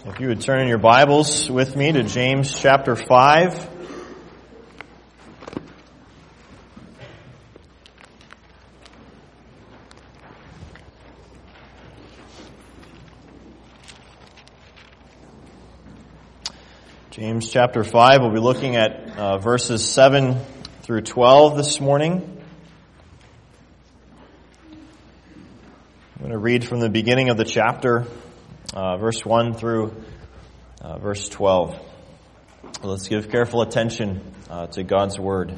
If you would turn in your Bibles with me to James chapter 5. James chapter 5, we'll be looking at verses 7 through 12 this morning. I'm going to read from the beginning of the chapter, verse 1 through verse 12. Let's give careful attention to God's word.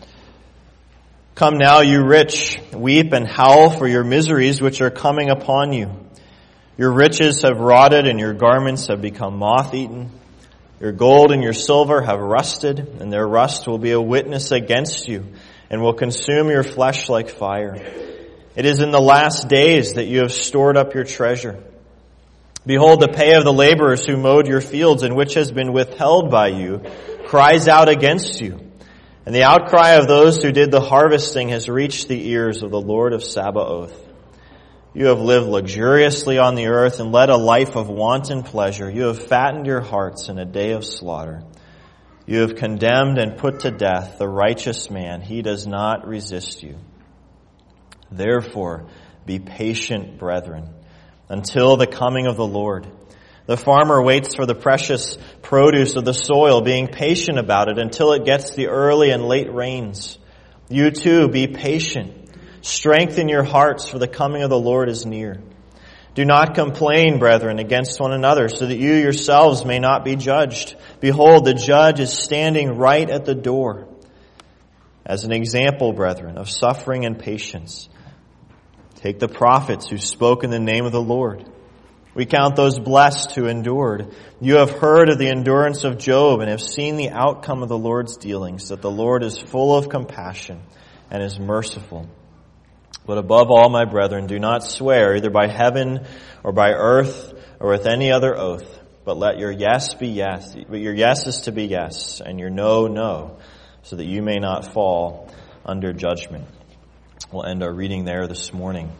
Come now, you rich, weep and howl for your miseries which are coming upon you. Your riches have rotted and your garments have become moth-eaten. Your gold and your silver have rusted, and their rust will be a witness against you and will consume your flesh like fire. It is in the last days that you have stored up your treasure. Behold, the pay of the laborers who mowed your fields and which has been withheld by you cries out against you. And the outcry of those who did the harvesting has reached the ears of the Lord of Sabaoth. You have lived luxuriously on the earth and led a life of wanton pleasure. You have fattened your hearts in a day of slaughter. You have condemned and put to death the righteous man. He does not resist you. Therefore, be patient, brethren, until the coming of the Lord. The farmer waits for the precious produce of the soil, being patient about it until it gets the early and late rains. You too, be patient. Strengthen your hearts, for the coming of the Lord is near. Do not complain, brethren, against one another, so that you yourselves may not be judged. Behold, the judge is standing right at the door. As an example, brethren, of suffering and patience, take the prophets who spoke in the name of the Lord. We count those blessed who endured. You have heard of the endurance of Job and have seen the outcome of the Lord's dealings, that the Lord is full of compassion and is merciful. But above all, my brethren, do not swear either by heaven or by earth or with any other oath, but let your yes be yes. But your yes is to be yes, and your no, no, so that you may not fall under judgment. We'll end our reading there this morning.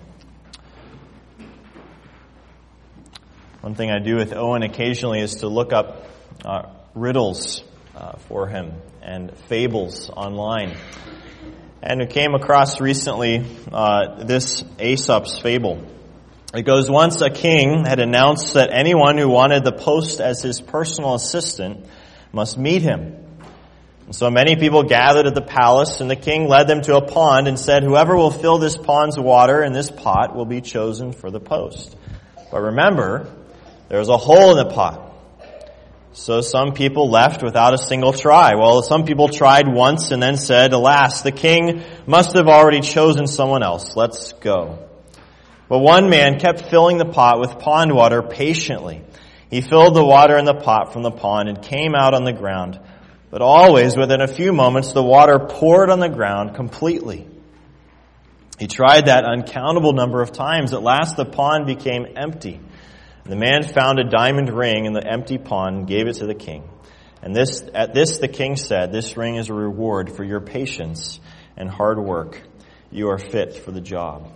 One thing I do with Owen occasionally is to look up riddles for him and fables online. And we came across recently this Aesop's fable. It goes, once a king had announced that anyone who wanted the post as his personal assistant must meet him. And so many people gathered at the palace, and the king led them to a pond and said, whoever will fill this pond's water in this pot will be chosen for the post. But remember, there was a hole in the pot. So some people left without a single try. Well, some people tried once and then said, alas, the king must have already chosen someone else. Let's go. But one man kept filling the pot with pond water patiently. He filled the water in the pot from the pond and came out on the ground. But always within a few moments, the water poured on the ground completely. He tried that uncountable number of times. At last, the pond became empty. The man found a diamond ring in the empty pond and gave it to the king. And at this the king said, this ring is a reward for your patience and hard work. You are fit for the job.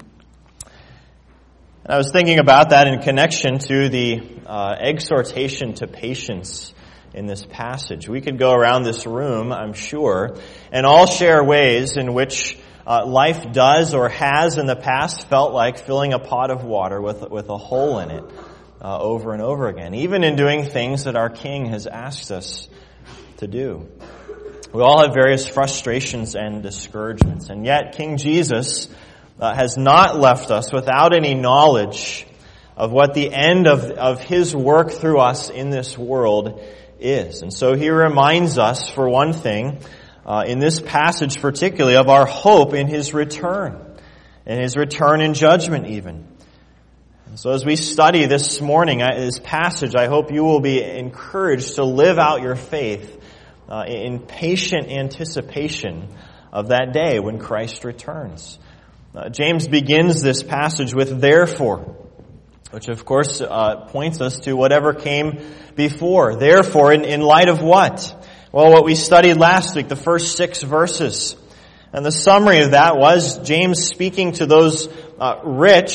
And I was thinking about that in connection to the exhortation to patience in this passage. We could go around this room, I'm sure, and all share ways in which life does or has in the past felt like filling a pot of water with a hole in it over and over again, even in doing things that our King has asked us to do. We all have various frustrations and discouragements, and yet King Jesus has not left us without any knowledge of what the end of His work through us in this world is. And so He reminds us, for one thing, in this passage particularly, of our hope in His return, and His return in judgment even. And so as we study this morning, this passage, I hope you will be encouraged to live out your faith in patient anticipation of that day when Christ returns. James begins this passage with therefore, which of course points us to whatever came before. Therefore, in light of what? Well, what we studied last week, the first 6 verses. And the summary of that was James speaking to those rich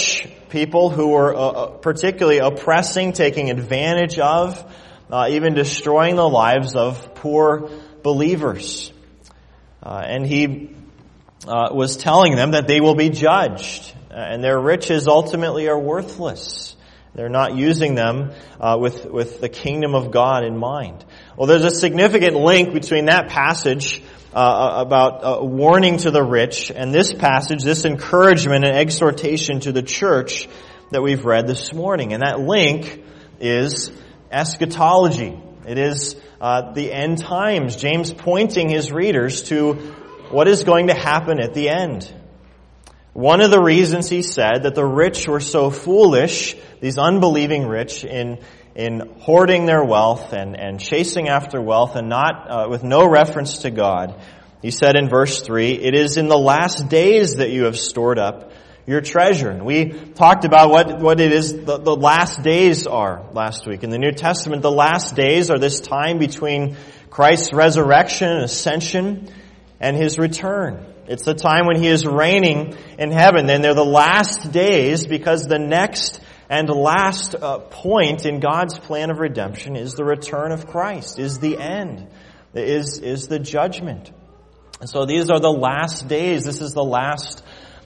people who were particularly oppressing, taking advantage of, even destroying the lives of poor believers. And he was telling them that they will be judged, and their riches ultimately are worthless. They're not using them with the kingdom of God in mind. Well, there's a significant link between that passage about warning to the rich and this passage, this encouragement and exhortation to the church that we've read this morning. And that link is eschatology. It is the end times. James pointing his readers to what is going to happen at the end. One of the reasons he said that the rich were so foolish, these unbelieving rich, in hoarding their wealth and chasing after wealth and not with no reference to God, he said in verse 3, "It is in the last days that you have stored up your treasure." And we talked about what it is the last days are last week. In the New Testament, the last days are this time between Christ's resurrection and ascension and his return. It's the time when he is reigning in heaven. And they're the last days because the next and last point in God's plan of redemption is the return of Christ, is the end, is the judgment. And so these are the last days. This is the last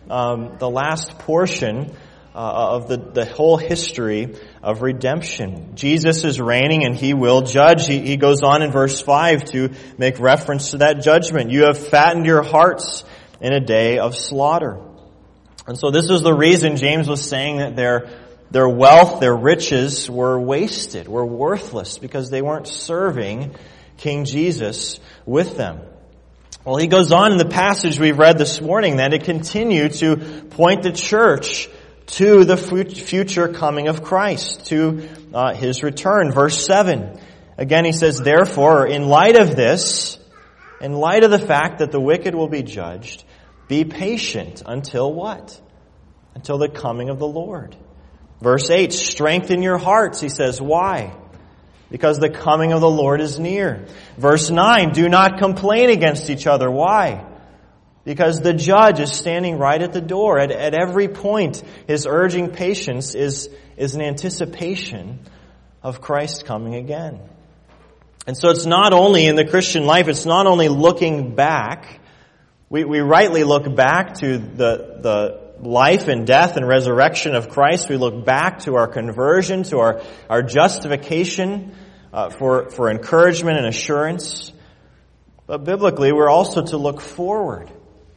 portion of the whole history of redemption. Jesus is reigning and he will judge. He goes on in verse 5 to make reference to that judgment. "You have fattened your hearts in a day of slaughter." And so this is the reason James was saying that their wealth, their riches were wasted, were worthless, because they weren't serving King Jesus with them. Well, he goes on in the passage we've read this morning that it continued to point the church to the future coming of Christ, to his return. Verse 7, again he says, "Therefore, in light of this, in light of the fact that the wicked will be judged, be patient until" what? Until the coming of the Lord. Verse 8, "Strengthen your hearts," he says. Why? Because the coming of the Lord is near. Verse 9, "Do not complain against each other." Why? Because the judge is standing right at the door. At every point, his urging patience is an anticipation of Christ coming again. And so it's not only in the Christian life, it's not only looking back. We rightly look back to the life and death and resurrection of Christ. We look back to our conversion, to our justification for encouragement and assurance. But biblically, we're also to look forward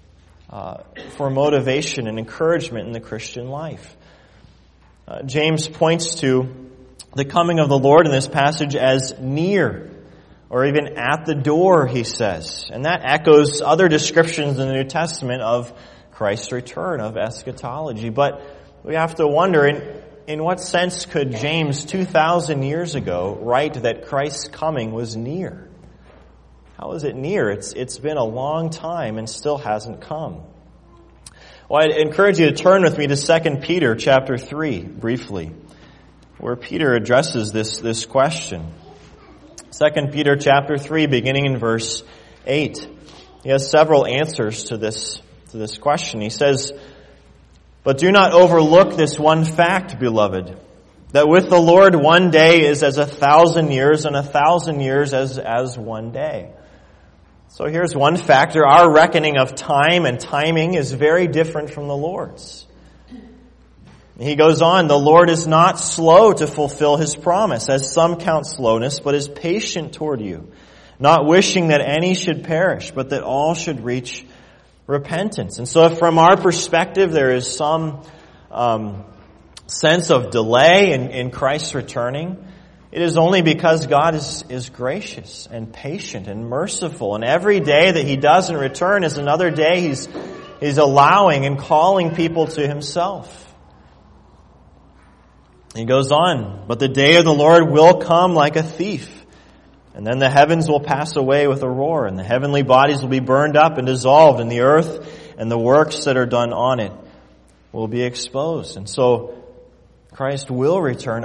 for motivation and encouragement in the Christian life. James points to the coming of the Lord in this passage as near, or even at the door, he says. And that echoes other descriptions in the New Testament of Christ's return, of eschatology. But we have to wonder, in what sense could James 2,000 years ago write that Christ's coming was near? How is it near? It's been a long time and still hasn't come. Well, I'd encourage you to turn with me to 2 Peter chapter 3, briefly, where Peter addresses this question. 2 Peter chapter 3, beginning in verse 8. He has several answers to this question. He says, "But do not overlook this one fact, beloved, that with the Lord 1 day is as 1,000 years, and 1,000 years as 1 day." So here's one factor. Our reckoning of time and timing is very different from the Lord's. He goes on, "The Lord is not slow to fulfill his promise, as some count slowness, but is patient toward you, not wishing that any should perish, but that all should reach repentance." And so if from our perspective there is some sense of delay in Christ's returning, it is only because God is gracious and patient and merciful. And every day that he doesn't return is another day he's allowing and calling people to himself. He goes on, "But the day of the Lord will come like a thief. And then the heavens will pass away with a roar, and the heavenly bodies will be burned up and dissolved, and the earth and the works that are done on it will be exposed." And so Christ will return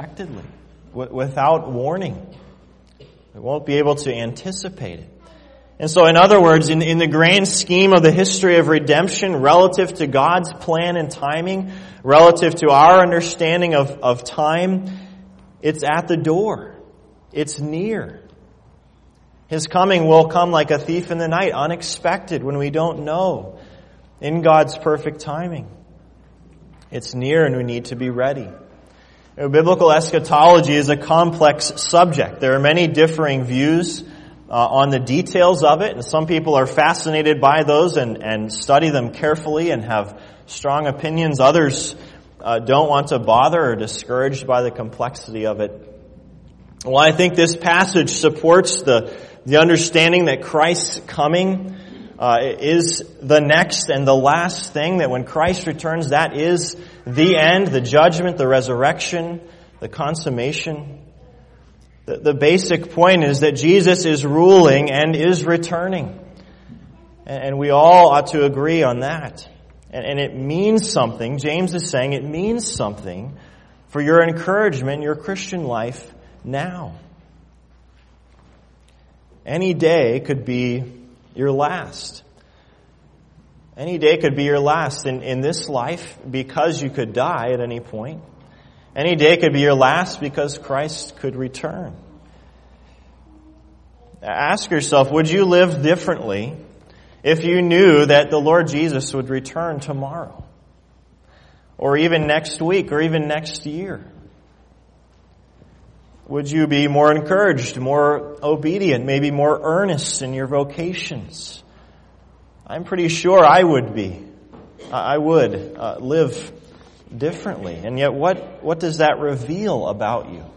unexpectedly, without warning. We won't be able to anticipate it. And so, in other words, in the grand scheme of the history of redemption, relative to God's plan and timing, relative to our understanding of time, it's at the door. It's near. His coming will come like a thief in the night, unexpected, when we don't know, in God's perfect timing. It's near and we need to be ready. Biblical eschatology is a complex subject. There are many differing views on the details of it, and some people are fascinated by those and study them carefully and have strong opinions. Others don't want to bother or are discouraged by the complexity of it. Well, I think this passage supports the understanding that Christ's coming is the next and the last thing, that when Christ returns, that is the end, the judgment, the resurrection, the consummation. The basic point is that Jesus is ruling and is returning. And we all ought to agree on that. And it means something. James is saying it means something for your encouragement in your Christian life now. Any day could be your last. Any day could be your last in this life, because you could die at any point. Any day could be your last because Christ could return. Ask yourself, would you live differently if you knew that the Lord Jesus would return tomorrow? Or even next week, or even next year? Would you be more encouraged, more obedient, maybe more earnest in your vocations? I'm pretty sure I would be. I would live differently. And yet what does that reveal about you?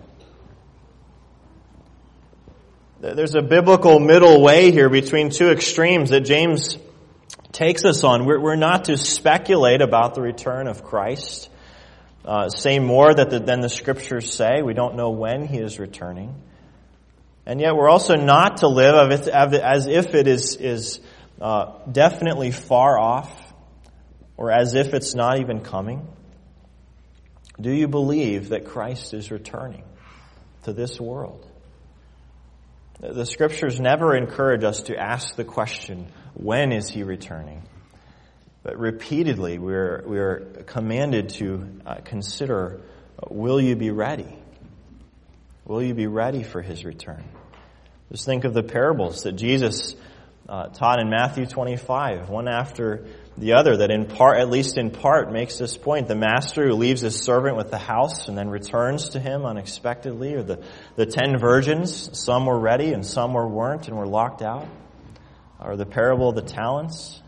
There's a biblical middle way here between two extremes that James takes us on. We're not to speculate about the return of Christ. Say more than the Scriptures say. We don't know when He is returning. And yet we're also not to live as if it is definitely far off, or as if it's not even coming. Do you believe that Christ is returning to this world? The Scriptures never encourage us to ask the question, when is He returning? But repeatedly we are commanded to consider, will you be ready? Will you be ready for His return? Just think of the parables that Jesus taught in Matthew 25, one after the other, that in part, at least in part, makes this point. The master who leaves his servant with the house and then returns to him unexpectedly, or the 10 virgins, some were ready and some weren't and were locked out, or the parable of the talents.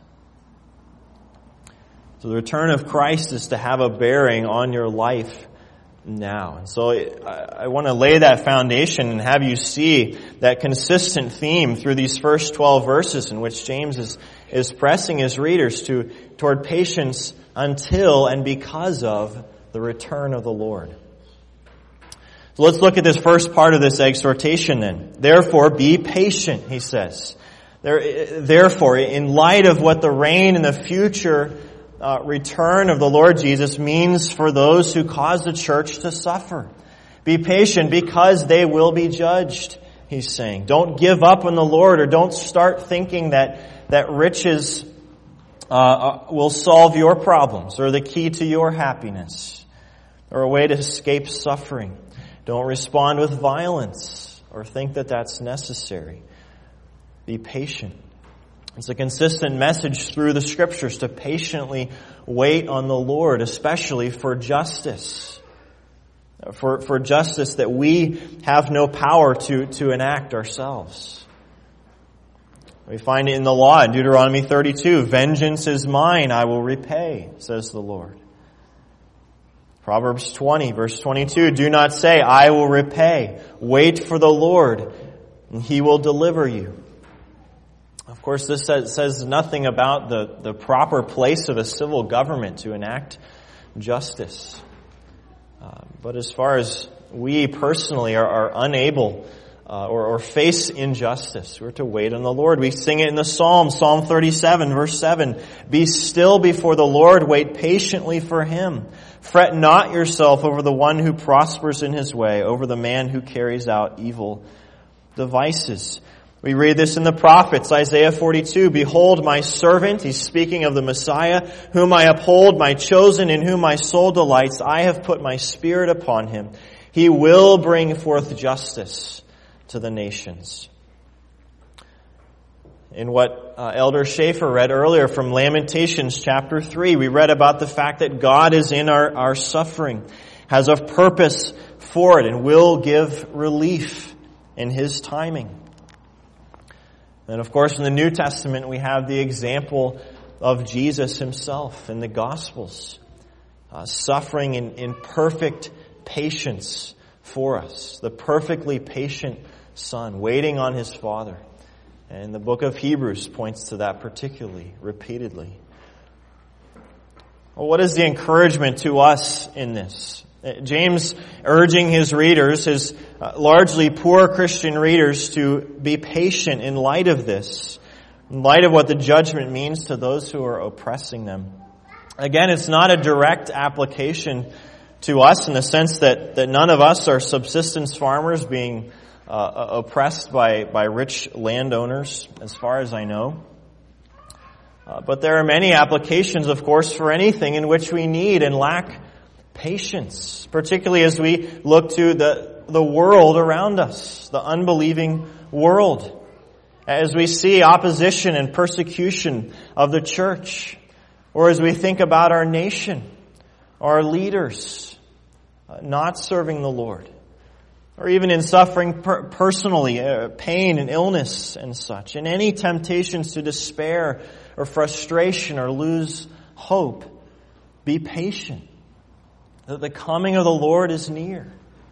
So the return of Christ is to have a bearing on your life now. And so I want to lay that foundation and have you see that consistent theme through these first 12 verses, in which James is pressing his readers toward patience until and because of the return of the Lord. So let's look at this first part of this exhortation then. Therefore, be patient, he says. Therefore, in light of what the reign and the future return of the Lord Jesus means for those who cause the church to suffer. Be patient because they will be judged, he's saying. Don't give up on the Lord, or don't start thinking that riches will solve your problems, or the key to your happiness, or a way to escape suffering. Don't respond with violence or think that that's necessary. Be patient. It's a consistent message through the Scriptures to patiently wait on the Lord, especially for justice. For justice that we have no power to enact ourselves. We find it in the law in Deuteronomy 32. Vengeance is mine, I will repay, says the Lord. Proverbs 20, verse 22. Do not say, I will repay. Wait for the Lord, and He will deliver you. Of course, this says nothing about the proper place of a civil government to enact justice. But as far as we personally are unable or face injustice, we're to wait on the Lord. We sing it in the Psalm 37, verse 7. Be still before the Lord, wait patiently for Him. Fret not yourself over the one who prospers in his way, over the man who carries out evil devices. We read this in the prophets, Isaiah 42, "Behold my servant," he's speaking of the Messiah, "whom I uphold, my chosen, in whom my soul delights. I have put my spirit upon him. He will bring forth justice to the nations." In what Elder Schaefer read earlier from Lamentations chapter 3, we read about the fact that God is in our suffering, has a purpose for it, and will give relief in His timing. And of course, in the New Testament, we have the example of Jesus Himself in the Gospels, suffering in perfect patience for us, the perfectly patient Son, waiting on His Father. And the book of Hebrews points to that particularly, repeatedly. Well, what is the encouragement to us in this? James urging his readers, his largely poor Christian readers, to be patient in light of this, in light of what the judgment means to those who are oppressing them. Again, it's not a direct application to us in the sense that none of us are subsistence farmers being oppressed by rich landowners, as far as I know. But there are many applications, of course, for anything in which we need and lack patience, particularly as we look to the world around us, the unbelieving world, as we see opposition and persecution of the church, or as we think about our nation, our leaders not serving the Lord, or even in suffering personally, pain and illness and such, and any temptations to despair or frustration or lose hope. Be patient, that the coming of the Lord is near.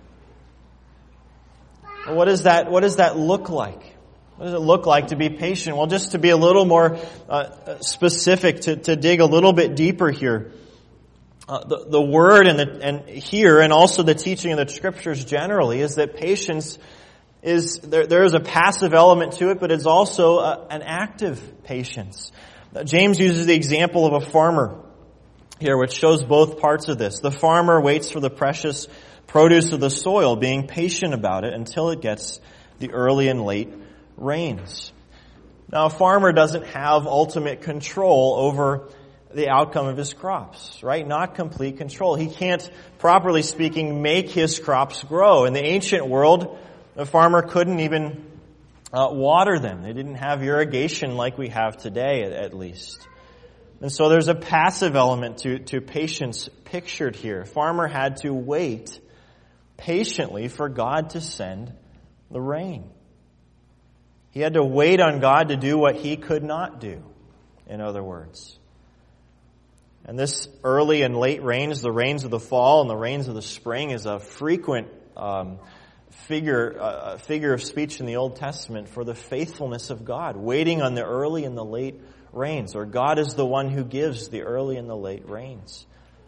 Well, what does that look like? What does it look like to be patient? Well, just to be a little more specific, to dig a little bit deeper here. The word and here, and also the teaching of the Scriptures generally, is that patience is, there is a passive element to it, but it's also an active patience. James uses the example of a farmer here, which shows both parts of this. The farmer waits for the precious produce of the soil, being patient about it until it gets the early and late rains. Now, a farmer doesn't have ultimate control over the outcome of his crops, right? Not complete control. He can't, properly speaking, make his crops grow. In the ancient world, a farmer couldn't even water them. They didn't have irrigation like we have today, at least. And so there's a passive element to patience pictured here. A farmer had to wait patiently for God to send the rain. He had to wait on God to do what he could not do, in other words. And this early and late rains, the rains of the fall and the rains of the spring, is a frequent figure of speech in the Old Testament for the faithfulness of God, waiting on the early and the late rains, or God is the one who gives the early and the late rains.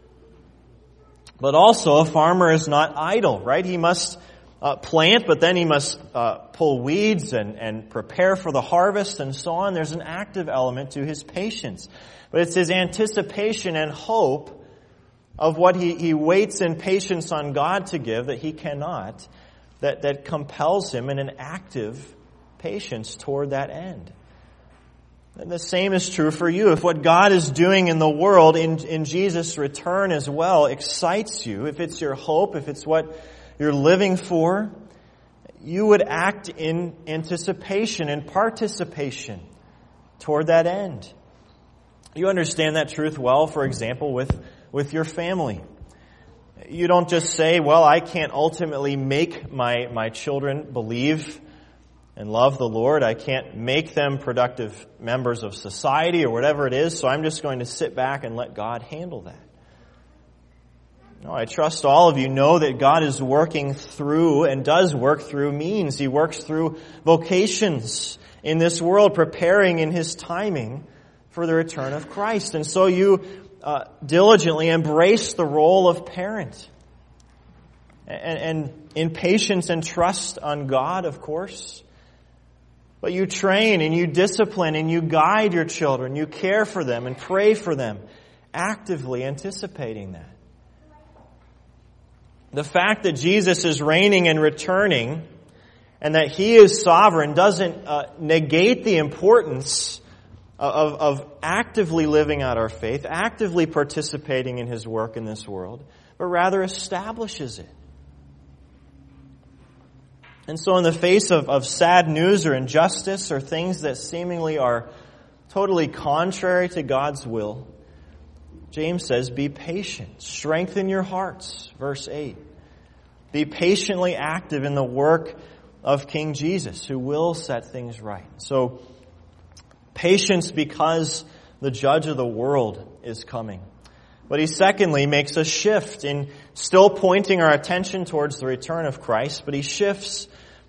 But also, a farmer is not idle, right? He must plant, but then he must pull weeds and prepare for the harvest and so on. There's an active element to his patience. But it's his anticipation and hope of what he waits in patience on God to give that he cannot, that compels him in an active patience toward that end. And the same is true for you. If what God is doing in the world in Jesus' return as well excites you, if it's your hope, if it's what you're living for, you would act in anticipation and participation toward that end. You understand that truth well, for example, with your family. You don't just say, well, I can't ultimately make my children believe and love the Lord. I can't make them productive members of society or whatever it is, so I'm just going to sit back and let God handle that. No, I trust all of you know that God is working through and does work through means. He works through vocations in this world, preparing in His timing for the return of Christ. And so you diligently embrace the role of parent. And in patience and trust on God, of course. But you train and you discipline and you guide your children. You care for them and pray for them, actively anticipating that. The fact that Jesus is reigning and returning, and that He is sovereign doesn't negate the importance of actively living out our faith, actively participating in His work in this world, but rather establishes it. And so in the face of sad news or injustice or things that seemingly are totally contrary to God's will, James says, be patient. Strengthen your hearts. Verse 8. Be patiently active in the work of King Jesus, who will set things right. So, patience because the judge of the world is coming. But he secondly makes a shift in still pointing our attention towards the return of Christ, but he shifts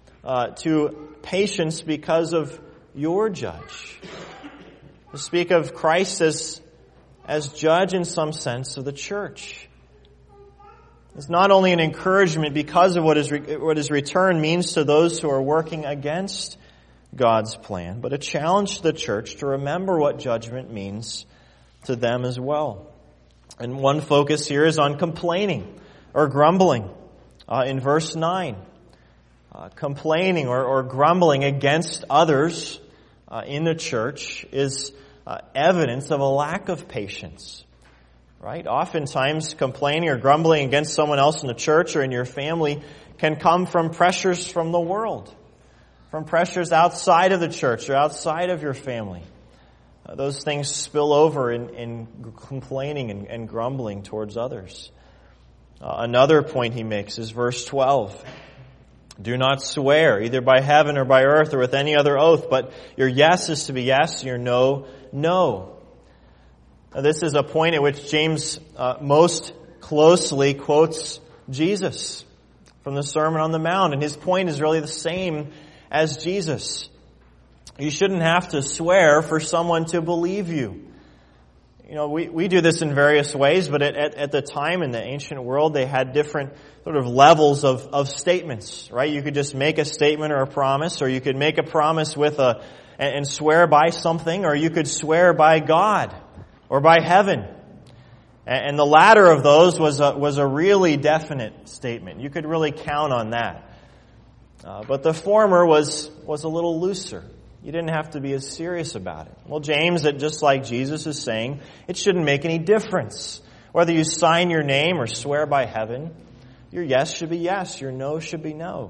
to patience because of your judge. To speak of Christ as judge in some sense of the church. It's not only an encouragement because of what his return means to those who are working against God's plan, but a challenge to the church to remember what judgment means to them as well. And one focus here is on complaining or grumbling. In verse 9, complaining or grumbling against others in the church is evidence of a lack of patience. Right? Oftentimes, complaining or grumbling against someone else in the church or in your family can come from pressures from the world, from pressures outside of the church or outside of your family. Those things spill over in complaining and grumbling towards others. Another point he makes is verse 12. Do not swear, either by heaven or by earth or with any other oath, but your yes is to be yes, your no, no. Now, this is a point at which James most closely quotes Jesus from the Sermon on the Mount, and his point is really the same as Jesus. You shouldn't have to swear for someone to believe you. You know, we do this in various ways, but at the time in the ancient world, they had different sort of levels of statements, right? You could just make a statement or a promise, or you could make a promise and swear by something, or you could swear by God or by heaven. And the latter of those was a really definite statement. You could really count on that. But the former was a little looser. You didn't have to be as serious about it. Well, James, just like Jesus is saying, it shouldn't make any difference. Whether you sign your name or swear by heaven, your yes should be yes, your no should be no.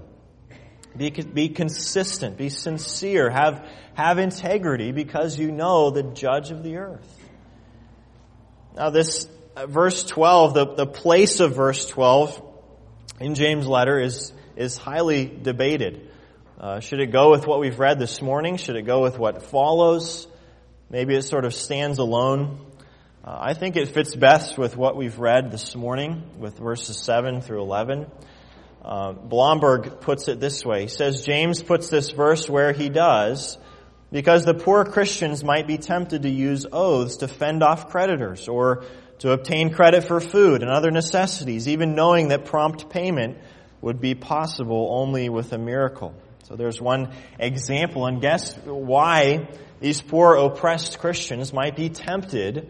Be consistent, be sincere, have integrity because you know the judge of the earth. Now this verse 12, the place of verse 12 in James' letter is highly debated. Should it go with what we've read this morning? Should it go with what follows? Maybe it sort of stands alone. I think it fits best with what we've read this morning with verses 7 through 11. Blomberg puts it this way. He says, James puts this verse where he does because the poor Christians might be tempted to use oaths to fend off creditors or to obtain credit for food and other necessities, even knowing that prompt payment would be possible only with a miracle. So there's one example, and guess why these poor oppressed Christians might be tempted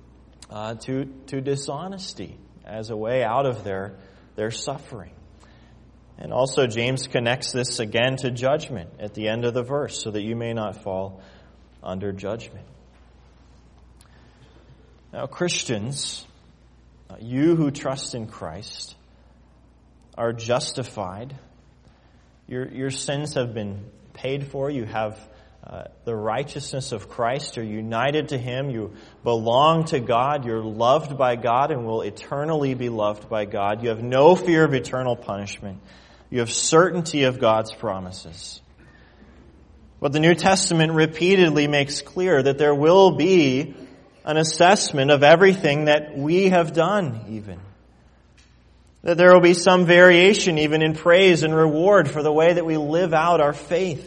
to dishonesty as a way out of their suffering. And also James connects this again to judgment at the end of the verse, so that you may not fall under judgment. Now Christians, you who trust in Christ, are justified. Your sins have been paid for. You have the righteousness of Christ. You're united to Him. You belong to God. You're loved by God and will eternally be loved by God. You have no fear of eternal punishment. You have certainty of God's promises. But the New Testament repeatedly makes clear that there will be an assessment of everything that we have done even. That there will be some variation even in praise and reward for the way that we live out our faith.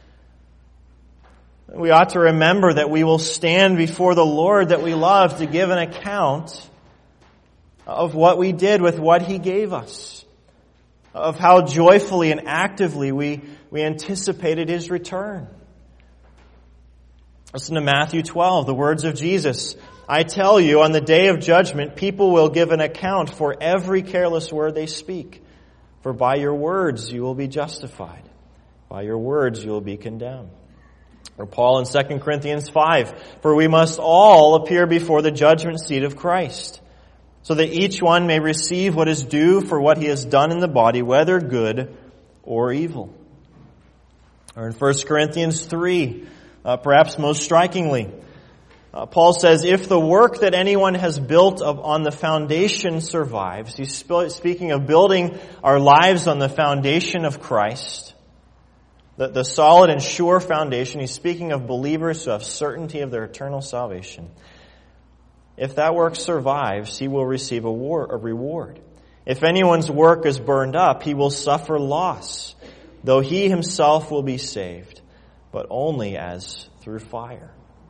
We ought to remember that we will stand before the Lord that we love to give an account of what we did with what He gave us, of how joyfully and actively we anticipated His return. Listen to Matthew 12, the words of Jesus. I tell you, on the day of judgment, people will give an account for every careless word they speak. For by your words you will be justified, By your words you will be condemned. Or Paul in 2 Corinthians 5, for we must all appear before the judgment seat of Christ, so that each one may receive what is due for what he has done in the body, whether good or evil. Or in 1 Corinthians 3, perhaps most strikingly, Paul says, if the work that anyone has built on the foundation survives, he's speaking of building our lives on the foundation of Christ, the solid and sure foundation. He's speaking of believers who have certainty of their eternal salvation. If that work survives, he will receive a reward. If anyone's work is burned up, he will suffer loss, though he himself will be saved, but only as through fire.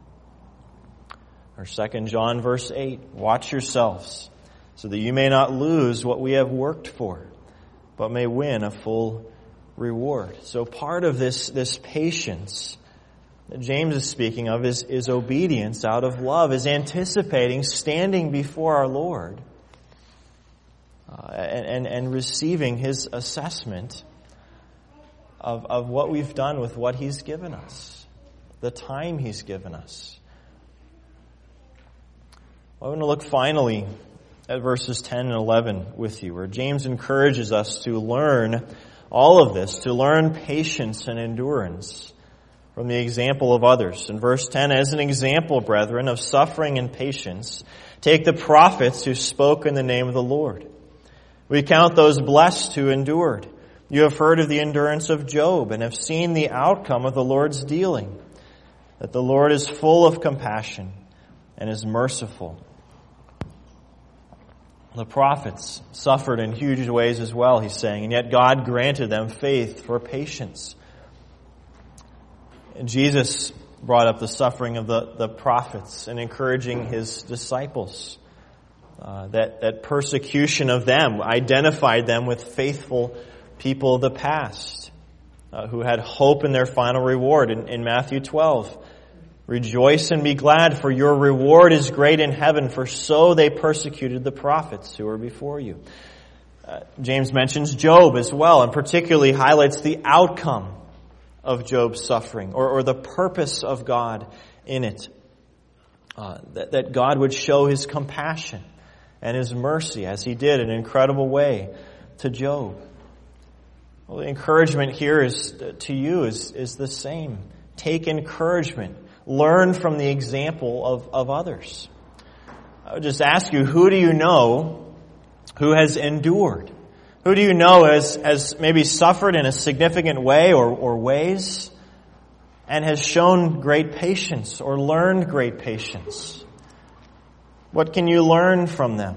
Or 2 John verse 8, watch yourselves, so that you may not lose what we have worked for, but may win a full reward. So part of this patience that James is speaking of is obedience out of love, is anticipating standing before our Lord and receiving His assessment of what we've done with what He's given us, the time He's given us. I want to look finally at verses 10 and 11 with you, where James encourages us to learn all of this, to learn patience and endurance from the example of others. In verse 10, as an example, brethren, of suffering and patience, take the prophets who spoke in the name of the Lord. We count those blessed who endured. You have heard of the endurance of Job and have seen the outcome of the Lord's dealing, that the Lord is full of compassion and is merciful. The prophets suffered in huge ways as well, he's saying, and yet God granted them faith for patience. And Jesus brought up the suffering of the prophets and encouraging His disciples. That persecution of them identified them with faithful people of the past who had hope in their final reward. In Matthew 12, rejoice and be glad, for your reward is great in heaven, for so they persecuted the prophets who were before you. James mentions Job as well, and particularly highlights the outcome of Job's suffering, or the purpose of God in it. That God would show His compassion and His mercy, as He did in an incredible way to Job. Well, the encouragement here to you is the same. Take encouragement. Learn from the example of others. I would just ask you, who do you know who has endured? Who do you know has maybe suffered in a significant way or ways and has shown great patience or learned great patience? What can you learn from them?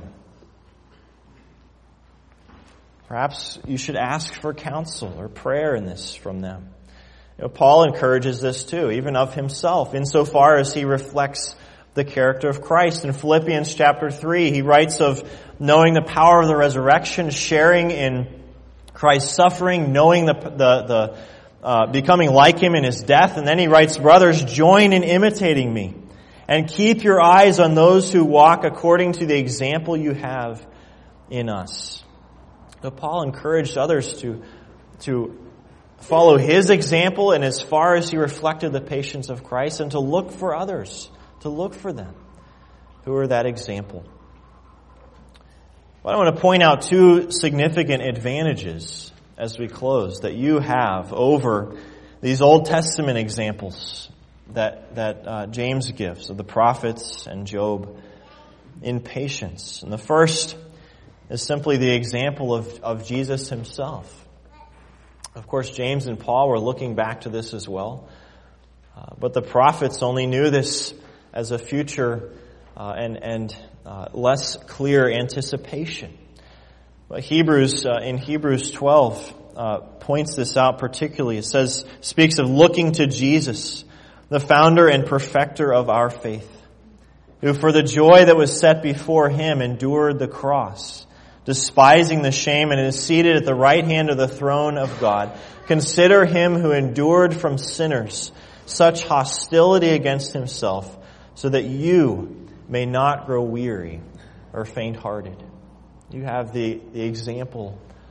Perhaps you should ask for counsel or prayer in this from them. Paul encourages this too, even of himself, insofar as he reflects the character of Christ. In Philippians chapter 3, he writes of knowing the power of the resurrection, sharing in Christ's suffering, knowing the becoming like Him in His death. And then he writes, brothers, join in imitating me, and keep your eyes on those who walk according to the example you have in us. So Paul encouraged others to follow his example, and as far as he reflected the patience of Christ, and to look for others, to look for them who are that example. Well, I want to point out two significant advantages as we close that you have over these Old Testament examples that James gives of the prophets and Job in patience. And the first is simply the example of Jesus Himself. Of course, James and Paul were looking back to this as well. But the prophets only knew this as a future and less clear anticipation. But in Hebrews 12 points this out particularly. It speaks of looking to Jesus, the founder and perfecter of our faith, who for the joy that was set before Him endured the cross, despising the shame, and is seated at the right hand of the throne of God. Consider Him who endured from sinners such hostility against Himself, so that you may not grow weary or faint-hearted. You have the example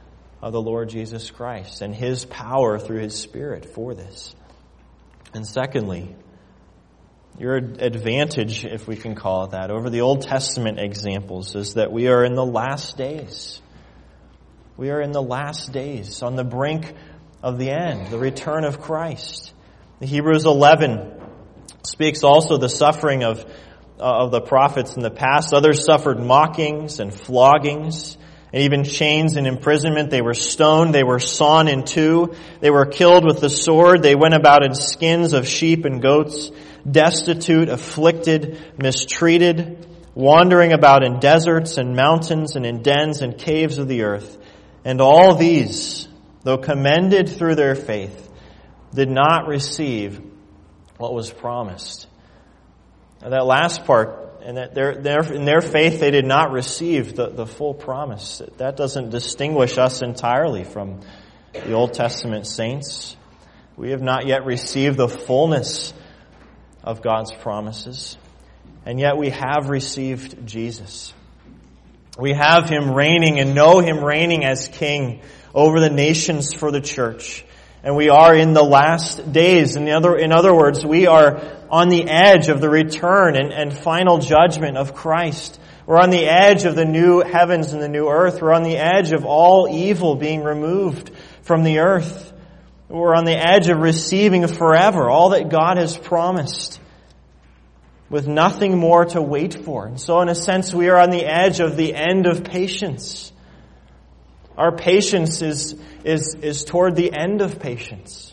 of the Lord Jesus Christ and His power through His Spirit for this. And secondly, your advantage, if we can call it that, over the Old Testament examples is that we are in the last days. We are in the last days, on the brink of the end, the return of Christ. The Hebrews 11 speaks also the suffering of the prophets in the past. Others suffered mockings and floggings, and even chains and imprisonment. They were stoned. They were sawn in two. They were killed with the sword. They went about in skins of sheep and goats, destitute, afflicted, mistreated, wandering about in deserts and mountains and in dens and caves of the earth. And all these, though commended through their faith, did not receive what was promised. Now that last part, and that in their faith they did not receive the full promise. That doesn't distinguish us entirely from the Old Testament saints. We have not yet received the fullness of God's promises, and yet we have received Jesus. We have Him reigning and know Him reigning as King over the nations for the church. And we are in the last days. In other words, we are on the edge of the return and final judgment of Christ. We're on the edge of the new heavens and the new earth. We're on the edge of all evil being removed from the earth. We're on the edge of receiving forever all that God has promised, with nothing more to wait for. And so in a sense, we are on the edge of the end of patience. Our patience is toward the end of patience.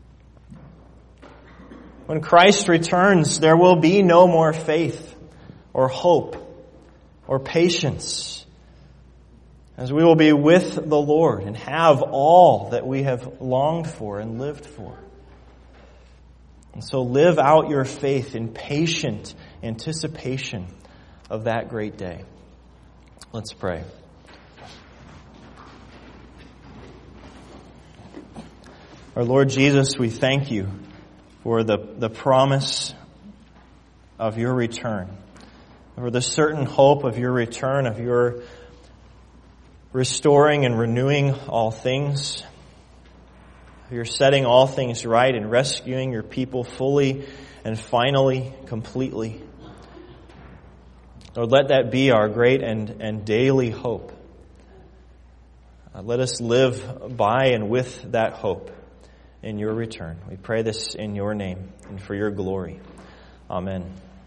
When Christ returns, there will be no more faith or hope or patience, as we will be with the Lord and have all that we have longed for and lived for. And so live out your faith in patient anticipation of that great day. Let's pray. Our Lord Jesus, we thank You for the promise of Your return, for the certain hope of Your return, of Your restoring and renewing all things. You're setting all things right and rescuing Your people fully and finally, completely. Lord, let that be our great and daily hope. Let us live by and with that hope in Your return. We pray this in Your name and for Your glory. Amen.